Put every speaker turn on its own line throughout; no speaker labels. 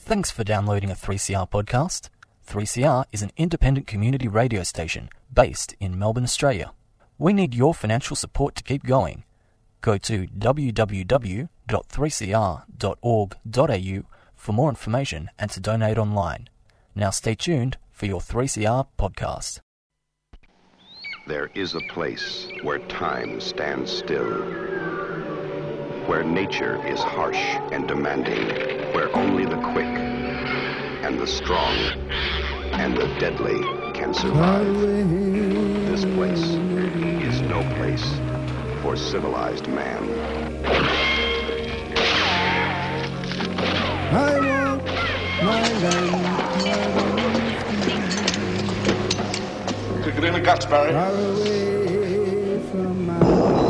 Thanks for downloading a 3CR podcast. 3CR is an independent community radio station based in Melbourne, Australia. We need your financial support to keep going. Go to www.3cr.org.au for more information and to donate online. Now stay tuned for your 3CR podcast.
There is a place where time stands still, where nature is harsh and demanding, where only the quick and the strong and the deadly can survive. This place is no place for civilized man.
I want my land.
Kick it in the guts, Barry.
Far away from my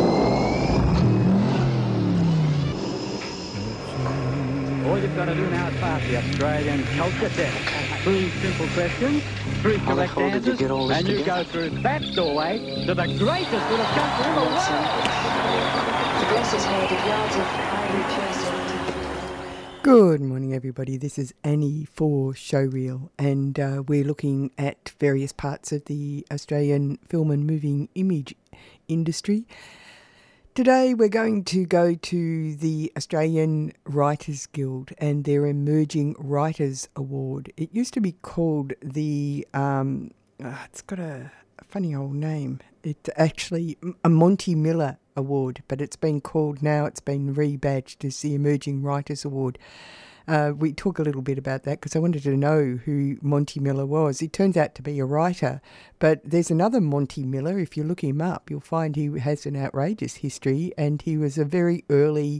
All you've got to do now is pass the Australian culture test. 3 simple questions, 3 correct answers, and you go through that doorway to the greatest little country in the world.
The grass is made of yards of ivory chestnut.
Good morning, everybody. This is Annie for Showreel, and we're looking at various parts of the Australian film and moving image industry. Today we're going to go to the Australian Writers Guild and their Emerging Writers Award. It used to be called the, it's got a funny old name. It's actually a Monty Miller Award, but it's been rebadged as the Emerging Writers Award. We talk a little bit about that because I wanted to know who Monty Miller was. He turns out to be a writer, but there's another Monty Miller. If you look him up, you'll find he has an outrageous history, and he was a very early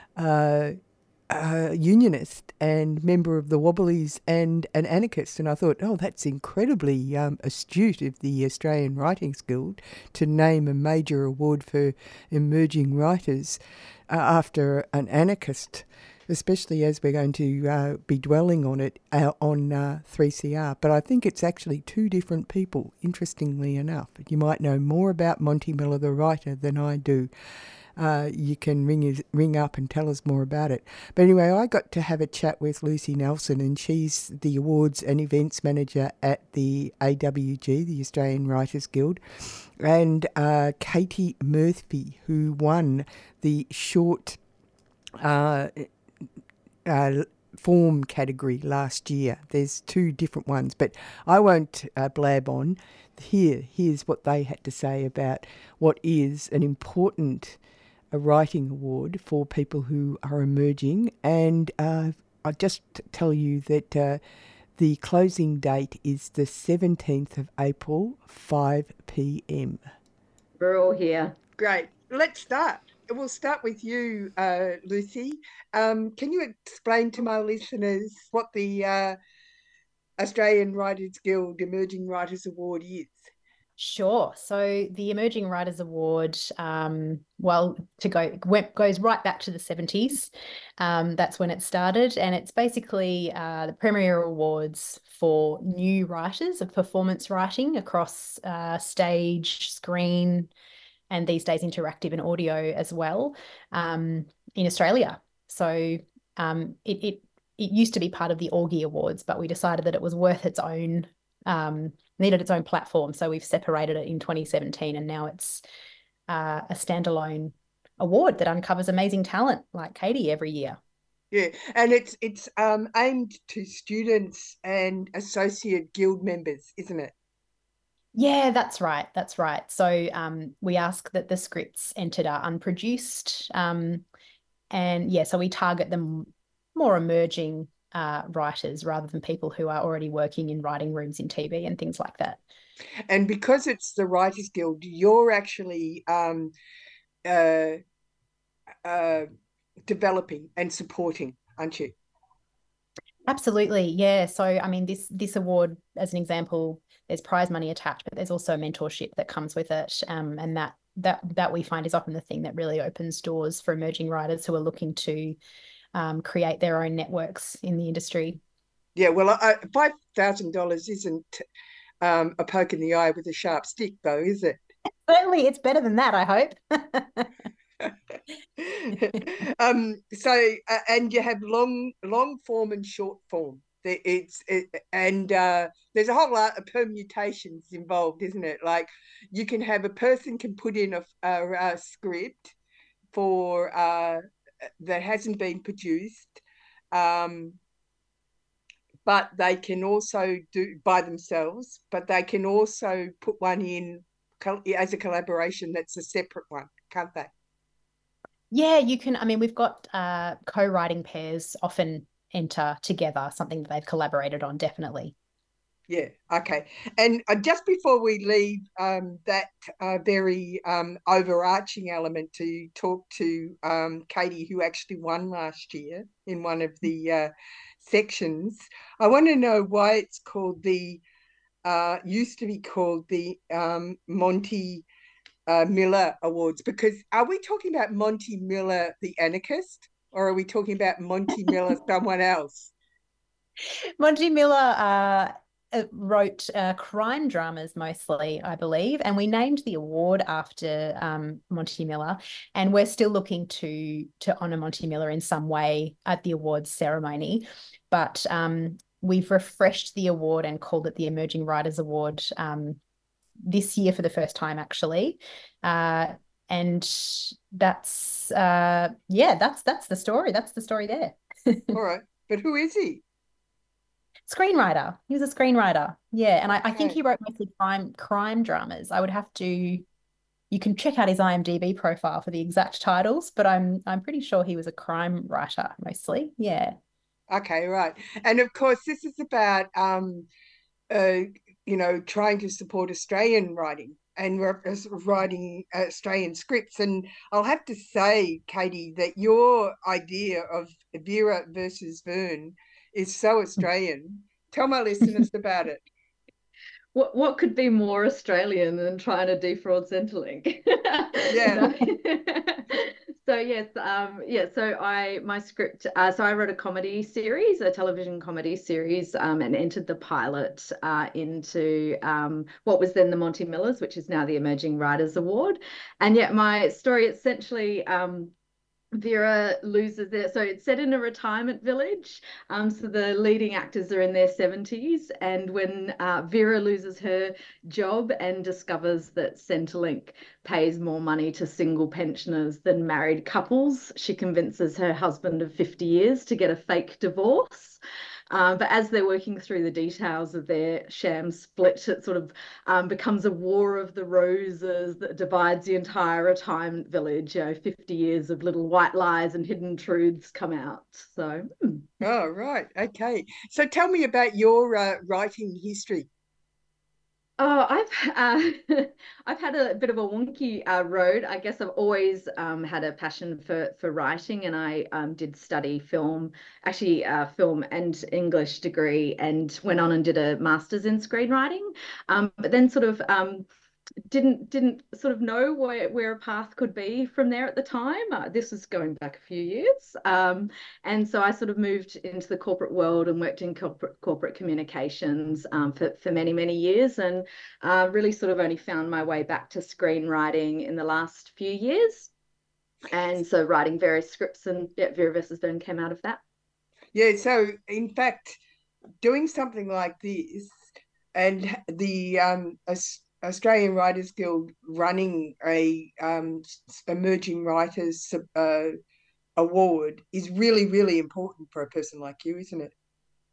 unionist and member of the Wobblies and an anarchist. And I thought, oh, that's incredibly astute of the Australian Writers Guild to name a major award for emerging writers after an anarchist, especially as we're going to be dwelling on it on 3CR. But I think it's actually 2 different people, interestingly enough. You might know more about Monty Miller, the writer, than I do. You can ring up and tell us more about it. But anyway, I got to have a chat with Lucy Nelson, and she's the awards and events manager at the AWG, the Australian Writers Guild, and Katie Murphy, who won the short form category last year. There's 2 different ones, but I won't blab on. Here's what they had to say about what is an important writing award for people who are emerging. And I'll just tell you that the closing date is the 17th of April, 5 p.m.
We're all here.
Great. Let's start. We'll start with you, Lucy. Can you explain to my listeners what the Australian Writers Guild Emerging Writers Award is?
Sure. So the Emerging Writers Award, goes right back to the 70s. That's when it started, and it's basically the premier awards for new writers of performance writing across stage, screen, and these days interactive and audio as well, in Australia. So it used to be part of the Augie Awards, but we decided that it was worth its own, needed its own platform. So we've separated it in 2017, and now it's a standalone award that uncovers amazing talent like Katie every year.
Yeah, and it's aimed to students and associate guild members, isn't it?
Yeah, that's right. That's right. So we ask that the scripts entered are unproduced. So we target them more emerging writers rather than people who are already working in writing rooms in TV and things like that.
And because it's the Writers Guild, you're actually developing and supporting, aren't you?
Absolutely, yeah. So, I mean, this award, as an example, there's prize money attached, but there's also mentorship that comes with it, and that we find is often the thing that really opens doors for emerging writers who are looking to create their own networks in the industry.
Yeah, well, $5,000 isn't a poke in the eye with a sharp stick, though, is it?
Certainly, it's better than that, I hope.
And you have long form and short form. There's a whole lot of permutations involved, isn't it? Like you can have a person can put in a script for that hasn't been produced, but they can also do by themselves. But they can also put one in as a collaboration that's a separate one, can't they?
Yeah, you can. I mean, we've got co-writing pairs often enter together, something that they've collaborated on, definitely.
Yeah, okay. And just before we leave that very overarching element to talk to Katie, who actually won last year in one of the sections, I want to know why it's called used to be called the Monty Miller Awards, because are we talking about Monty Miller, the anarchist, or are we talking about Monty Miller, someone else?
Monty Miller wrote crime dramas mostly, I believe, and we named the award after Monty Miller, and we're still looking to honour Monty Miller in some way at the awards ceremony, but we've refreshed the award and called it the Emerging Writers Award this year for the first time, actually. And that's that's the story. That's the story there.
All right. But who is he?
Screenwriter. He was a screenwriter. Yeah. And I think he wrote mostly crime dramas. I would have to, you can check out his IMDb profile for the exact titles, but I'm pretty sure he was a crime writer mostly. Yeah.
Okay, right. And of course this is about trying to support Australian writing and writing Australian scripts. And I'll have to say, Katie, that your idea of Vera versus Vern is so Australian. Tell my listeners about it.
What could be more Australian than trying to defraud Centrelink?
Yeah.
So yes, So my script. So I wrote a comedy series, a television comedy series, and entered the pilot into what was then the Monty Millers, which is now the Emerging Writers Award. And yet my story essentially. Vera loses it. So it's set in a retirement village. So the leading actors are in their 70s. And when Vera loses her job and discovers that Centrelink pays more money to single pensioners than married couples, she convinces her husband of 50 years to get a fake divorce. But as they're working through the details of their sham split, it sort of becomes a war of the roses that divides the entire retirement village. 50 years of little white lies and hidden truths come out. So.
Oh, right. Okay. So tell me about your writing history.
Oh, I've had a bit of a wonky road. I guess I've always had a passion for writing, and I did study film, actually film and English degree, and went on and did a master's in screenwriting. But then sort of didn't sort of know where a path could be from there at the time. This was going back a few years. And so I sort of moved into the corporate world and worked in corporate communications for many, many years, and really sort of only found my way back to screenwriting in the last few years. And so writing various scripts, and Vera versus Vern came out of that.
Yeah, so in fact, doing something like this and the Australian Writers Guild running a Emerging Writers Award is really, really important for a person like you, isn't it?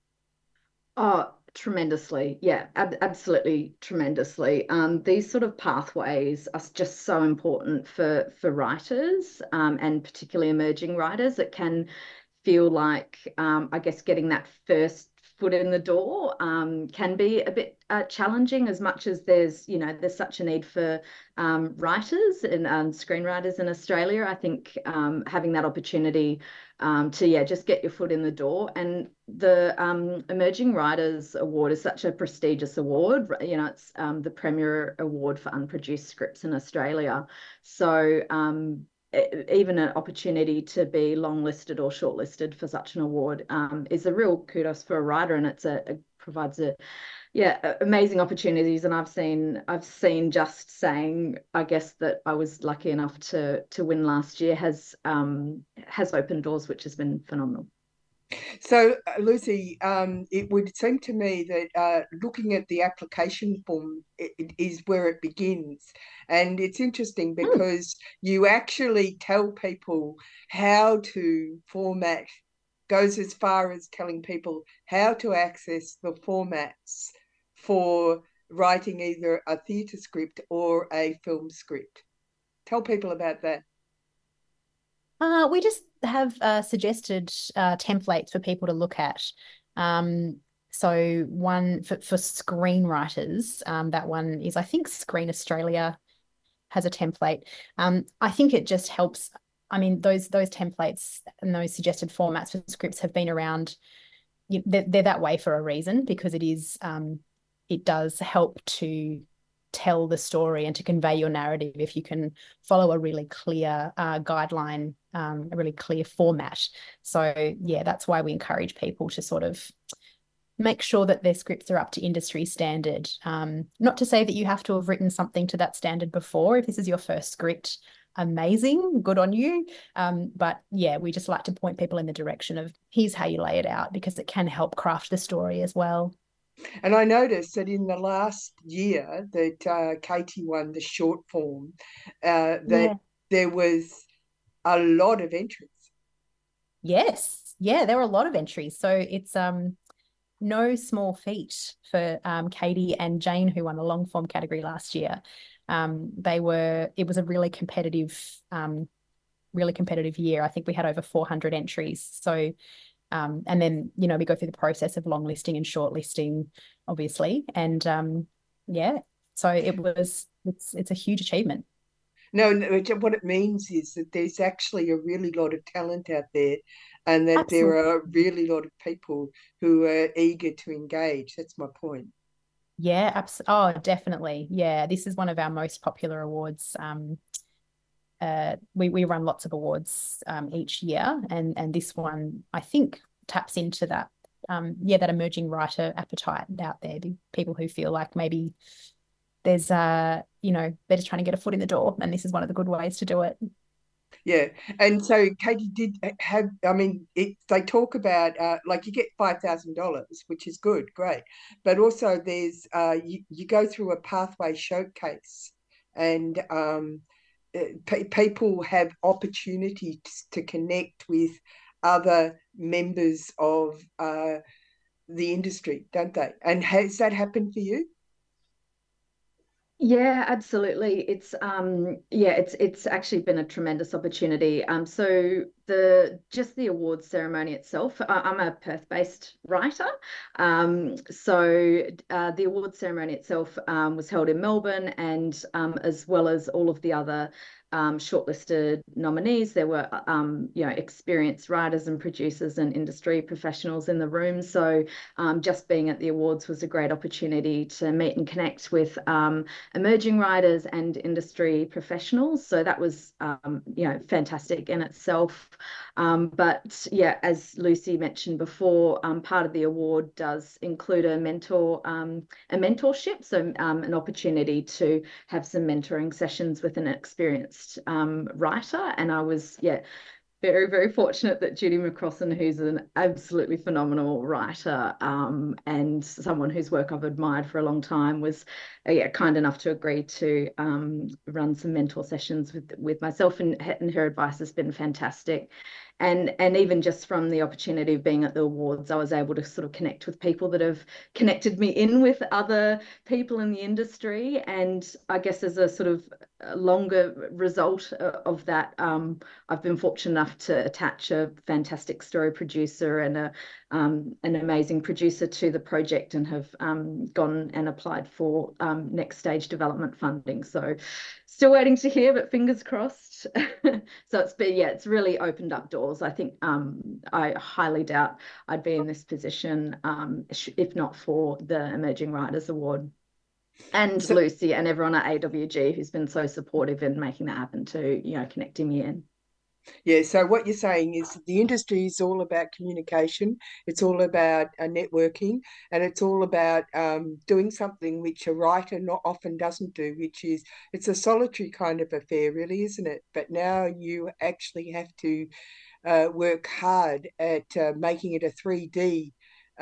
Oh, tremendously. Yeah, absolutely tremendously. These sort of pathways are just so important for writers, and particularly emerging writers. It can feel like, I guess, getting that first foot in the door can be a bit challenging, as much as there's such a need for writers and screenwriters in Australia. I think having that opportunity to just get your foot in the door, and the Emerging Writers Award is such a prestigious award. It's the premier award for unproduced scripts in Australia. So even an opportunity to be longlisted or shortlisted for such an award is a real kudos for a writer, and it provides amazing opportunities. And I've seen just saying, I guess, that I was lucky enough to win last year has opened doors, which has been phenomenal.
So, Lucy, it would seem to me that looking at the application form it is where it begins. And it's interesting because you actually tell people how to format, goes as far as telling people how to access the formats for writing either a theatre script or a film script. Tell people about that.
We just have suggested templates for people to look at. So one for screenwriters, that one is, I think Screen Australia has a template. I think it just helps. I mean, those templates and those suggested formats for scripts have been around. They're that way for a reason, because it does help to tell the story and to convey your narrative if you can follow a really clear guideline, a really clear format. So yeah, that's why we encourage people to sort of make sure that their scripts are up to industry standard. Not to say that you have to have written something to that standard before. If this is your first script, amazing, good on you. But yeah, we just like to point people in the direction of here's how you lay it out, because it can help craft the story as well.
And I noticed that in the last year that Katie won the short form, that there was a lot of entries.
Yes, yeah, there were a lot of entries. So it's no small feat for Katie and Jane, who won the long form category last year. It was a really competitive year. I think we had over 400 entries. So and then, we go through the process of long listing and short listing, obviously. And so it's a huge achievement.
No, what it means is that there's actually a really lot of talent out there, and that Absolutely. There are a really lot of people who are eager to engage. That's my point.
Yeah, definitely. Yeah, this is one of our most popular awards. We run lots of awards each year, and this one, I think, taps into that that emerging writer appetite out there. People who feel like maybe there's they're just trying to get a foot in the door, and this is one of the good ways to do it.
Yeah, and so Katie did have. I mean, they talk about like you get $5,000, which is good, great, but also there's you go through a pathway showcase, and people have opportunities to connect with other members of the industry, don't they? And has that happened for you?
Yeah, absolutely. It's actually been a tremendous opportunity. So the awards ceremony itself, I'm a Perth-based writer. So the awards ceremony itself was held in Melbourne, and as well as all of the other shortlisted nominees, there were experienced writers and producers and industry professionals in the room. So just being at the awards was a great opportunity to meet and connect with emerging writers and industry professionals. So that was fantastic in itself. But yeah, as Lucy mentioned before, part of the award does include a mentorship, so an opportunity to have some mentoring sessions with an experienced writer. And I was very, very fortunate that Judy McCrossan, who's an absolutely phenomenal writer and someone whose work I've admired for a long time, was kind enough to agree to run some mentor sessions with myself, and her advice has been fantastic. And even just from the opportunity of being at the awards, I was able to sort of connect with people that have connected me in with other people in the industry. And I guess as a sort of longer result of that, I've been fortunate enough to attach a fantastic story producer and an amazing producer to the project, and have gone and applied for next stage development funding. So still waiting to hear, but fingers crossed. So it's really opened up doors. I think I highly doubt I'd be in this position if not for the Emerging Writers Award. And Lucy and everyone at AWG who's been so supportive in making that happen too, connecting me in.
Yeah, so what you're saying is the industry is all about communication, it's all about networking, and it's all about doing something which a writer not often doesn't do, which is it's a solitary kind of affair, really, isn't it? But now you actually have to work hard at making it a 3D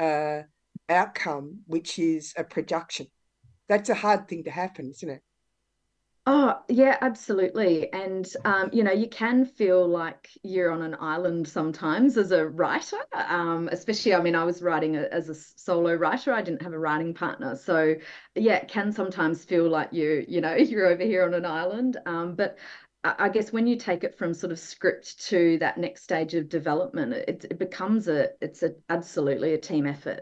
outcome, which is a production. That's a hard thing to happen, isn't it?
Oh, yeah, absolutely. And, you can feel like you're on an island sometimes as a writer, especially, I was writing as a solo writer. I didn't have a writing partner. So, yeah, it can sometimes feel like you're over here on an island. But I guess when you take it from sort of script to that next stage of development, it becomes absolutely a team effort,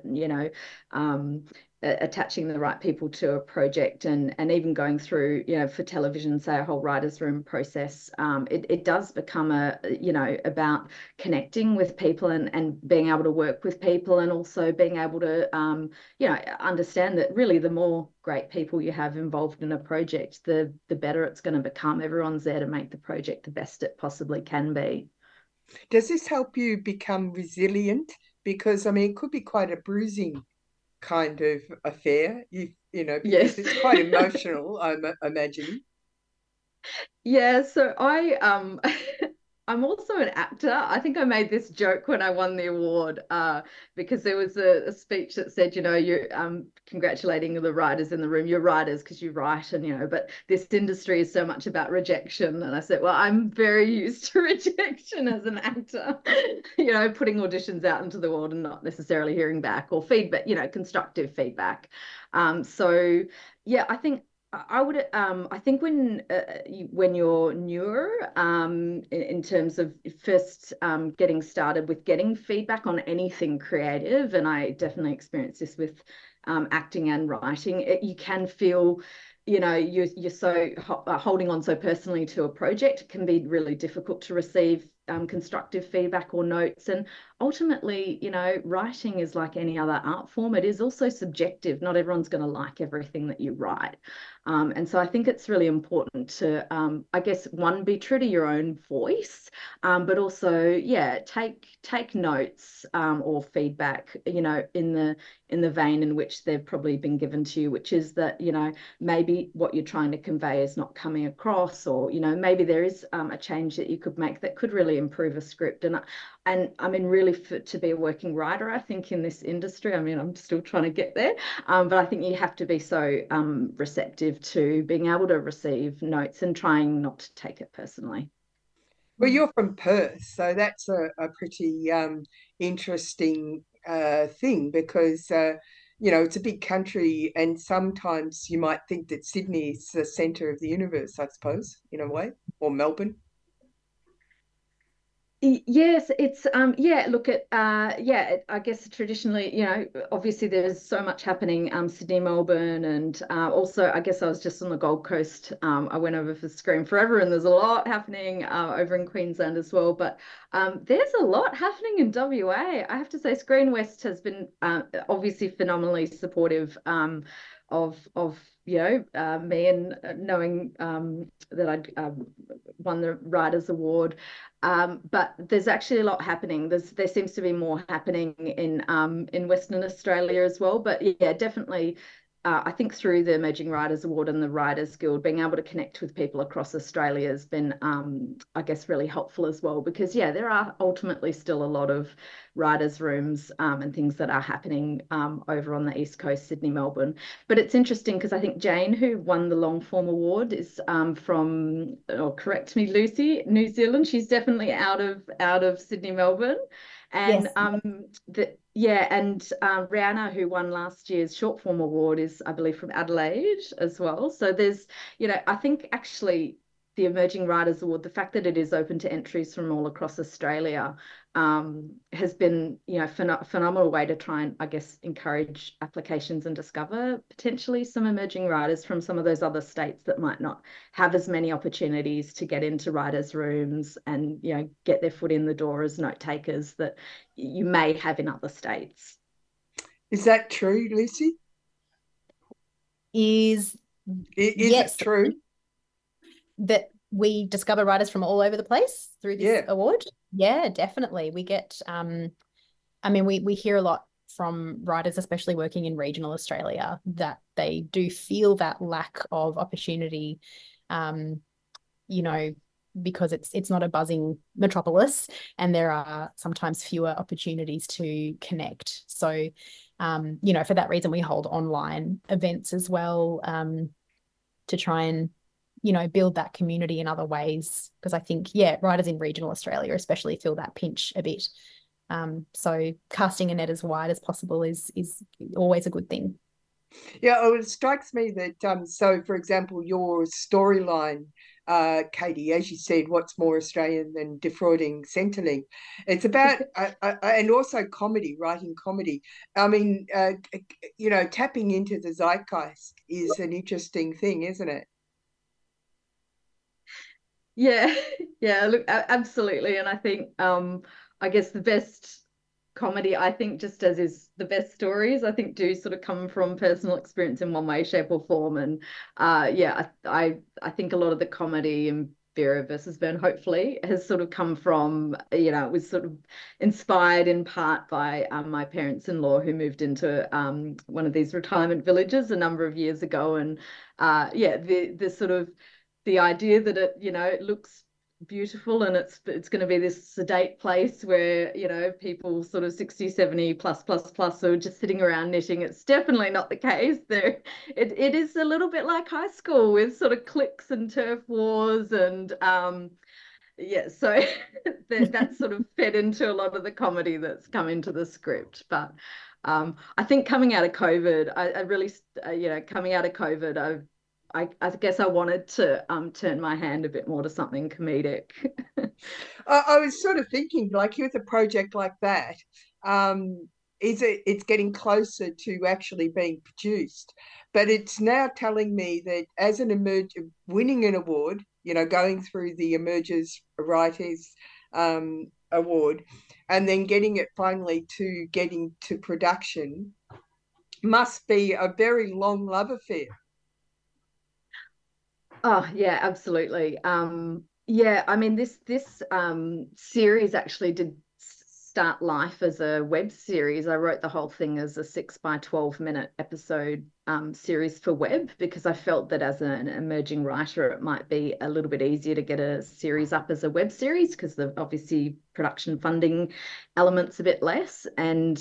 attaching the right people to a project and even going through, for television, say a whole writer's room process, it does become about connecting with people and being able to work with people, and also being able to, understand that really the more great people you have involved in a project, the better it's going to become. Everyone's there to make the project the best it possibly can be.
Does this help you become resilient? Because, it could be quite a bruising kind of affair, because
Yes.
it's quite emotional, I'm imagining.
Yeah, so I'm also an actor. I think I made this joke when I won the award, because there was a speech that said, you're congratulating the writers in the room. You're writers because you write, and but this industry is so much about rejection. And I said, well, I'm very used to rejection as an actor, putting auditions out into the world and not necessarily hearing back or feedback, constructive feedback. So yeah, I think when you're newer, in terms of first getting started with getting feedback on anything creative, and I definitely experienced this with acting and writing, you can feel, you're so holding on so personally to a project. It can be really difficult to receive constructive feedback or notes. And ultimately, writing is like any other art form. It is also subjective. Not everyone's going to like everything that you write. And so I think it's really important to, I guess, one, be true to your own voice, but also, yeah, take notes or feedback, in the vein in which they've probably been given to you, which is that, maybe what you're trying to convey is not coming across, or, maybe there is a change that you could make that could really improve a script. And really, to be a working writer, I think in this industry, I'm still trying to get there, but I think you have to be so receptive to being able to receive notes and trying not to take it personally.
Well, you're from Perth, so that's a pretty interesting thing, because it's a big country, and sometimes you might think that Sydney is the centre of the universe, I suppose, in a way, or Melbourne.
Yes, it's look at I guess traditionally, obviously there's so much happening, Sydney, Melbourne, and also I guess I was just on the Gold Coast. I went over for Screen Forever, and there's a lot happening over in Queensland as well. But there's a lot happening in WA. I have to say, Screen West has been obviously phenomenally supportive of me, and knowing that I'd won the Writers Award. But there's actually a lot happening. There seems to be more happening in Western Australia as well. But yeah, definitely. I think through the Emerging Writers Award and the Writers Guild, being able to connect with people across Australia has been, I guess, really helpful as well. Because, yeah, there are ultimately still a lot of writers' rooms and things that are happening over on the East Coast, Sydney, Melbourne. But it's interesting because I think Jane, who won the Long Form Award, is from, or correct me, Lucy, New Zealand. She's definitely out of Sydney, Melbourne. And
yes.
And Rihanna, who won last year's short form award, is, I believe, from Adelaide as well. So there's, I think actually the Emerging Writers Award, the fact that it is open to entries from all across Australia, has been, phenomenal way to try and, I guess, encourage applications and discover potentially some emerging writers from some of those other states that might not have as many opportunities to get into writers' rooms and, get their foot in the door as note takers that you may have in other states.
Is that true, Lucy?
is
it true
that we discover writers from all over the place through this award? Yeah, definitely. We get, I mean, we hear a lot from writers, especially working in regional Australia, that they do feel that lack of opportunity, you know, because it's not a buzzing metropolis, and there are sometimes fewer opportunities to connect. So, you know, for that reason, we hold online events as well, to try and, you know, build that community in other ways. Because I think, writers in regional Australia especially feel that pinch a bit. So casting a net as wide as possible is always a good thing.
Yeah, it strikes me that, so for example, your storyline, Katie, as you said, what's more Australian than defrauding Centrelink? It's about, and also comedy, writing comedy. I mean, you know, tapping into the zeitgeist is an interesting thing, isn't it?
Yeah, yeah, look, absolutely. And I think, I guess the best comedy, I think, just as is the best stories, I think do sort of come from personal experience in one way, shape, or form. And I think a lot of the comedy in Vera versus Byrne, hopefully, has sort of come from, you know, it was sort of inspired in part by my parents-in-law, who moved into one of these retirement villages a number of years ago. And the sort of the idea that it, you know, it looks beautiful and it's going to be this sedate place where, you know, people sort of 60, 70 plus are just sitting around knitting. It's definitely not the case there. It is a little bit like high school with sort of cliques and turf wars and so that's sort of fed into a lot of the comedy that's come into the script. But I think coming out of COVID, I really, you know, coming out of COVID, I guess I wanted to turn my hand a bit more to something comedic.
I was sort of thinking, like, with a project like that, it's getting closer to actually being produced. But it's now telling me that as winning an award, you know, going through the Emergers Writers Award, and then getting it finally to getting to production must be a very long love affair.
Oh, yeah, absolutely. Yeah, I mean, this series actually did start life as a web series. I wrote the whole thing as a 6 by 12 minute episode series for web, because I felt that as an emerging writer, it might be a little bit easier to get a series up as a web series, because the obviously production funding elements a bit less. And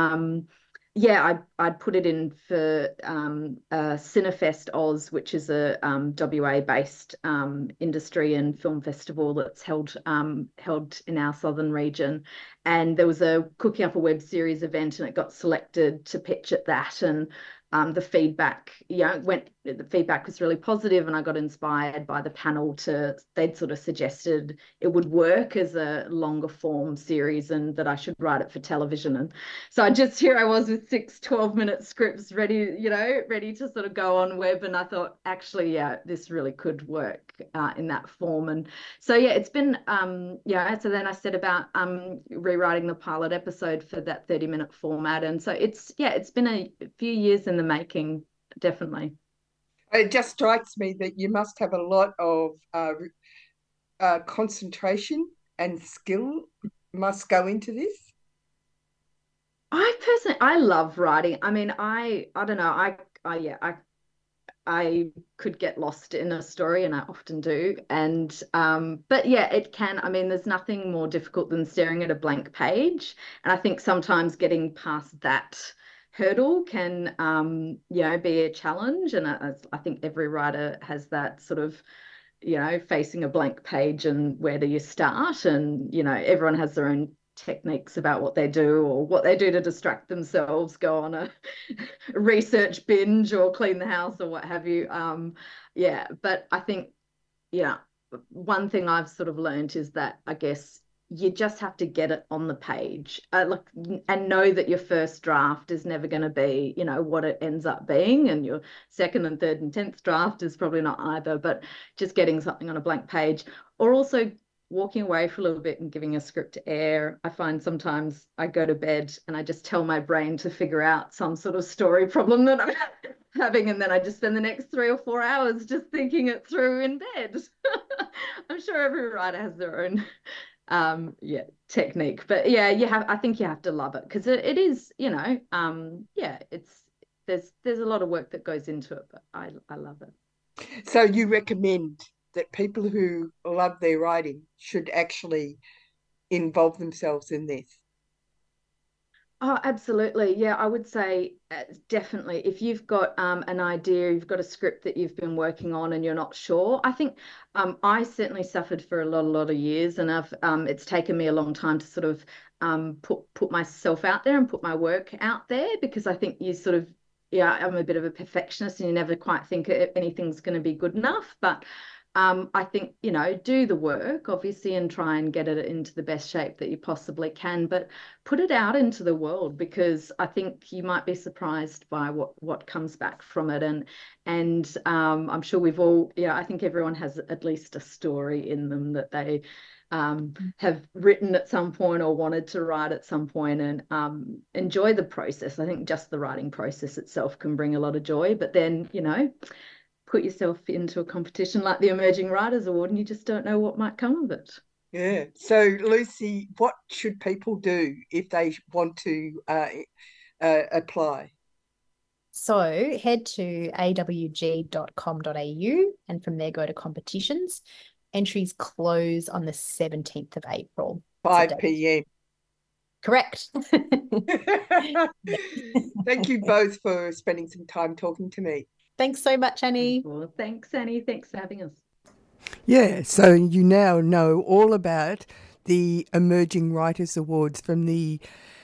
I'd put it in for Cinefest Oz, which is a WA-based industry and film festival that's held in our southern region. And there was a Cooking Up a Web Series event, and it got selected to pitch at that. And the feedback, the feedback was really positive, and I got inspired by the panel they'd sort of suggested it would work as a longer form series and that I should write it for television. And so here I was with 6 12-minute scripts ready to sort of go on web. And I thought, actually, this really could work in that form. And so, it's been, so then I set about rewriting the pilot episode for that 30-minute format. And so it's been a few years in the making, definitely.
It just strikes me that you must have a lot of concentration and skill must go into this.
I love writing. I mean, I don't know. I could get lost in a story, and I often do. And but it can. I mean, there's nothing more difficult than staring at a blank page. And I think sometimes getting past that hurdle can be a challenge. And I think every writer has that sort of, facing a blank page and where do you start? And everyone has their own techniques about what they do or what they do to distract themselves, go on a research binge or clean the house or what have you. But I think one thing I've sort of learned is that I guess you just have to get it on the page, and know that your first draft is never going to be what it ends up being, and your second and third and 10th draft is probably not either. But just getting something on a blank page, or also walking away for a little bit and giving a script air. I find sometimes I go to bed and I just tell my brain to figure out some sort of story problem that having, and then I just spend the next 3 or 4 hours just thinking it through in bed. I'm sure every writer has their own technique, but yeah, I think you have to love it, because it is, there's a lot of work that goes into it, but I love it.
So you recommend that people who love their writing should actually involve themselves in this?
Oh, absolutely. Yeah, I would say definitely. If you've got an idea, you've got a script that you've been working on and you're not sure. I think I certainly suffered for a lot of years, and it's taken me a long time to sort of put myself out there and put my work out there, because I think you sort of, I'm a bit of a perfectionist and you never quite think anything's going to be good enough. But I think, do the work, obviously, and try and get it into the best shape that you possibly can, but put it out into the world, because I think you might be surprised by what comes back from it. And I'm sure we've all, I think everyone has at least a story in them that they have written at some point or wanted to write at some point, and enjoy the process. I think just the writing process itself can bring a lot of joy, but then, put yourself into a competition like the Emerging Writers Award and you just don't know what might come of it.
Yeah. So, Lucy, what should people do if they want to apply?
So head to awg.com.au and from there go to competitions. Entries close on the 17th of April.
5 p.m.
Correct.
Thank you both for spending some time talking to me.
Thanks so much, Annie.
Well, thanks, Annie. Thanks for having us.
Yeah, so you now know all about the Emerging Writers Awards from the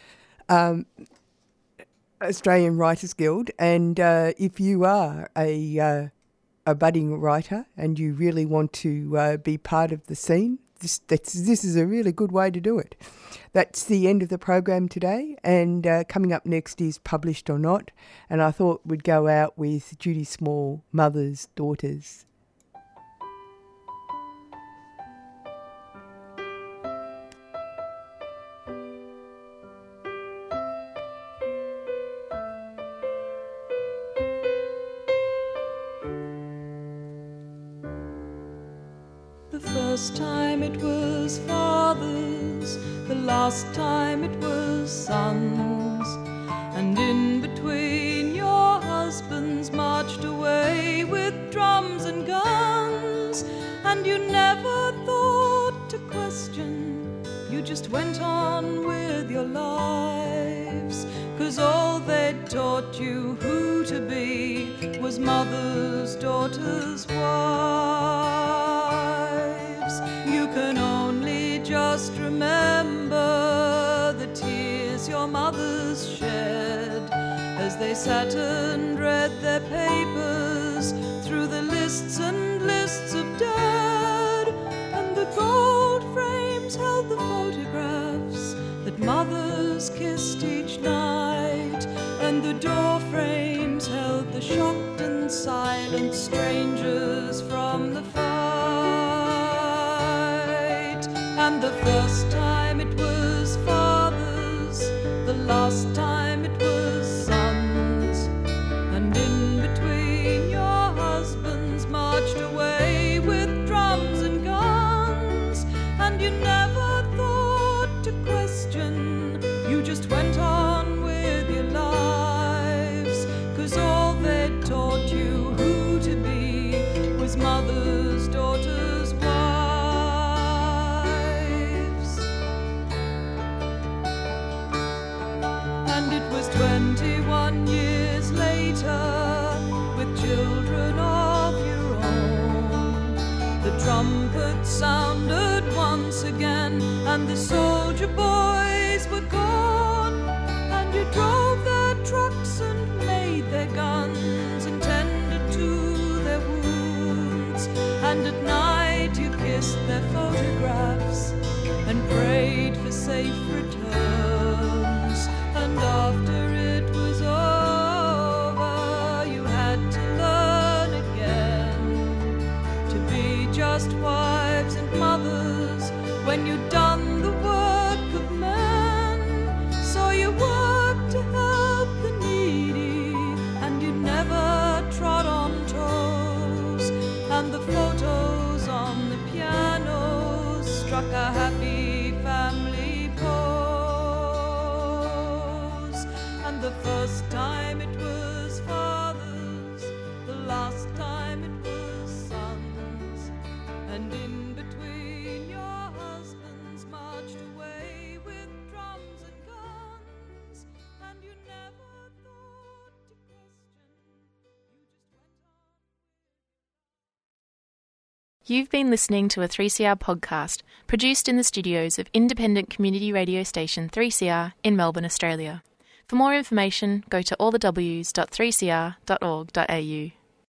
Australian Writers Guild. And if you are a budding writer and you really want to be part of the scene, this is a really good way to do it. That's the end of the program today, and coming up next is Published or Not, and I thought we'd go out with Judy Small, Mothers, Daughters.
The first time it was fathers, the last time it was sons, and in between your husbands marched away with drums and guns, and you never thought to question, you just went on with your lives, 'cause all they'd taught you who to be was mothers, daughters, wives. You can only just remember the tears your mothers shed as they sat and read their papers through the lists and lists of dead, and the gold frames held the photographs that mothers kissed each night, and the door frames held the shocked and silent strangers from the fight. And the first time it was fathers, the last time it was sons, and in between your husbands marched away with drums and guns, and you never thought to question, you just went on with your lives, 'cause all they'd taught you who to be was mothers, daughters, wives. And it was 21 years later, with children of your own, the trumpet sounded once again, and the soldier boys were gone, and you drove their trucks and made their guns and tended to their wounds, and at night you kissed their photographs and prayed for safe returns, and after it was over you had to learn again to be just wives and mothers when you'd done the work of men. So you worked to help the needy, and you never
You've been listening to a 3CR podcast produced in the studios of independent community radio station 3CR in Melbourne, Australia. For more information, go to allthews.3cr.org.au.